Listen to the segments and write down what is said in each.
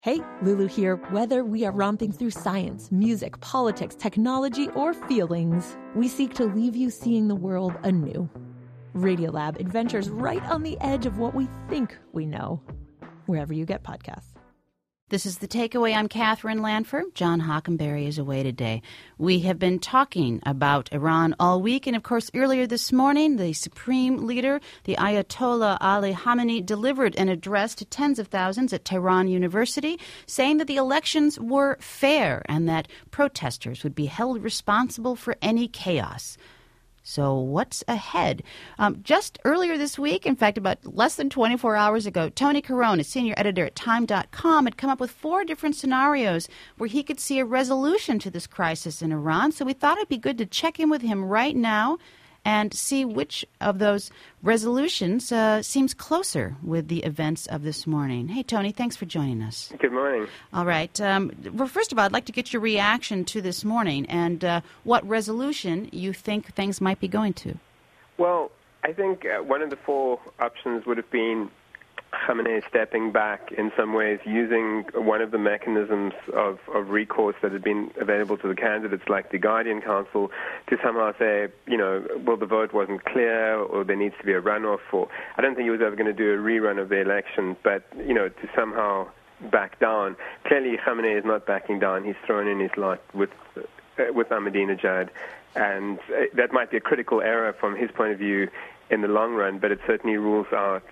Hey, Lulu here. Whether we are romping through science, music, politics, technology, or feelings, we seek to leave you seeing the world anew. Radiolab adventures right on the edge of what we think we know, wherever you get podcasts. This is The Takeaway. I'm Catherine Lanford. John Hockenberry is away today. We have been talking about Iran all week, and of course, earlier this morning, the supreme leader, the Ayatollah Ali Khamenei, delivered an address to tens of thousands at Tehran University, saying that the elections were fair and that protesters would be held responsible for any chaos. So what's ahead? Just earlier this week, in fact, about less than 24 hours ago, Tony Carone, a senior editor at Time.com, had come up with 4 different scenarios where he could see a resolution to this crisis in Iran. So we thought it'd be good to check in with him right now and see which of those resolutions seems closer with the events of this morning. Hey, Tony, thanks for joining us. Good morning. All right. Well, first of all, I'd like to get your reaction to this morning and what resolution you think things might be going to. Well, I think one of the 4 options would have been Khamenei stepping back in some ways, using one of the mechanisms of recourse that had been available to the candidates, like the Guardian Council, to somehow say, well, the vote wasn't clear, or there needs to be a runoff. Or I don't think he was ever going to do a rerun of the election, but, to somehow back down. Clearly, Khamenei is not backing down. He's thrown in his lot with Ahmadinejad, and that might be a critical error from his point of view in the long run, but it certainly rules out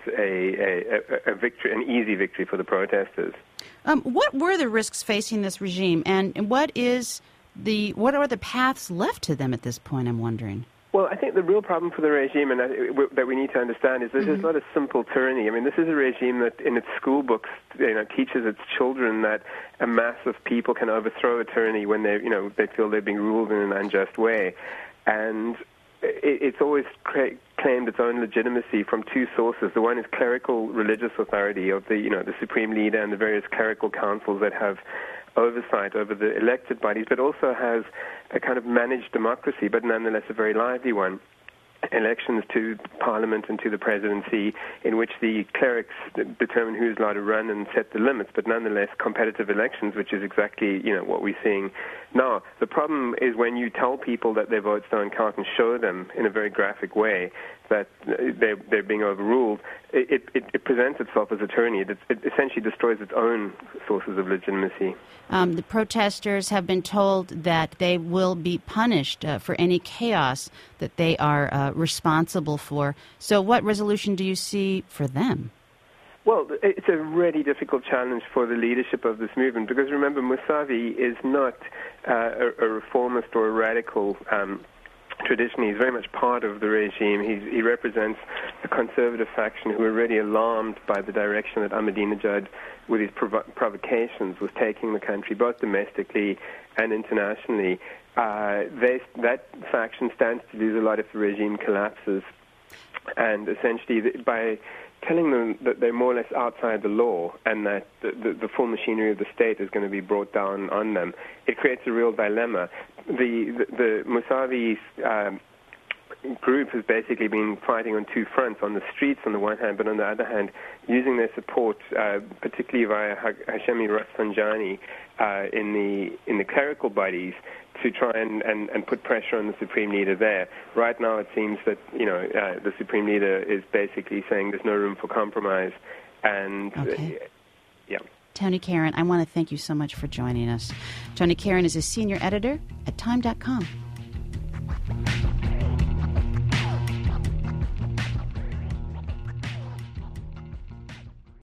a victory, an easy victory for the protesters. What were the risks facing this regime, and what are the paths left to them at this point, I'm wondering? Well, I think the real problem for the regime, and that we need to understand, is this is not a simple tyranny. I mean, this is a regime that in its school books, teaches its children that a mass of people can overthrow a tyranny when they feel they're being ruled in an unjust way. And it's always claimed its own legitimacy from 2 sources. The one is clerical religious authority of the supreme leader and the various clerical councils that have oversight over the elected bodies, but also has a kind of managed democracy, but nonetheless a very lively one. Elections to Parliament and to the presidency, in which the clerics determine who's allowed to run and set the limits, but nonetheless competitive elections, which is exactly what we're seeing now. The problem is when you tell people that their votes don't count and show them in a very graphic way that they're being overruled, it presents itself as a tyranny. It essentially destroys its own sources of legitimacy. The protesters have been told that they will be punished for any chaos that they are responsible for. So what resolution do you see for them? Well, it's a really difficult challenge for the leadership of this movement, because remember, Mousavi is not a reformist or a radical traditionally. He's very much part of the regime. He represents a conservative faction who are really alarmed by the direction that Ahmadinejad, with his provocations, was taking the country, both domestically and internationally. That faction stands to lose a lot if the regime collapses. And essentially, by telling them that they're more or less outside the law and that the full machinery of the state is going to be brought down on them, it creates a real dilemma. The Mousavi's group has basically been fighting on 2 fronts, on the streets on the one hand, but on the other hand, using their support, particularly via Hashemi Rafsanjani in the clerical bodies, to try and put pressure on the Supreme Leader there. Right now it seems that, the Supreme Leader is basically saying there's no room for compromise. And, Tony Carone, I want to thank you so much for joining us. Tony Carone is a senior editor at Time.com.